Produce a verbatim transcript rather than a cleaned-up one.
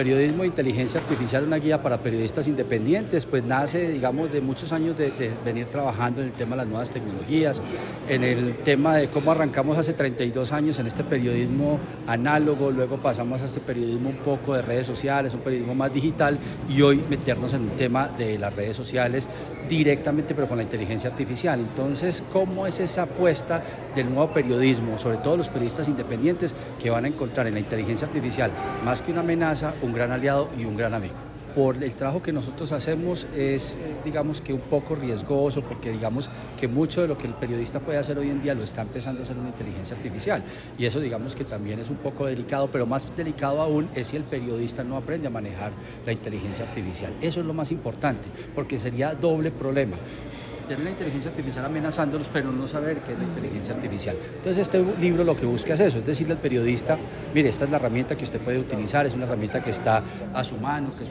Periodismo de inteligencia artificial, una guía para periodistas independientes, pues nace, digamos, de muchos años de, de venir trabajando en el tema de las nuevas tecnologías, en el tema de cómo arrancamos hace treinta y dos años en este periodismo análogo, luego pasamos a este periodismo un poco de redes sociales, un periodismo más digital, y hoy meternos en un tema de las redes sociales directamente, pero con la inteligencia artificial. Entonces, ¿cómo es esa apuesta del nuevo periodismo, sobre todo los periodistas independientes, que van a encontrar en la inteligencia artificial, más que una amenaza, un gran aliado y un gran amigo? Por el trabajo que nosotros hacemos es, eh, digamos que un poco riesgoso, porque digamos que mucho de lo que el periodista puede hacer hoy en día lo está empezando a hacer una inteligencia artificial, y eso digamos que también es un poco delicado, pero más delicado aún es si el periodista no aprende a manejar la inteligencia artificial. Eso es lo más importante, porque sería doble problema: tener la inteligencia artificial amenazándolos, pero no saber qué es la inteligencia artificial. Entonces este libro lo que busca es eso, es decirle al periodista: mire, esta es la herramienta que usted puede utilizar, es una herramienta que está a su mano, que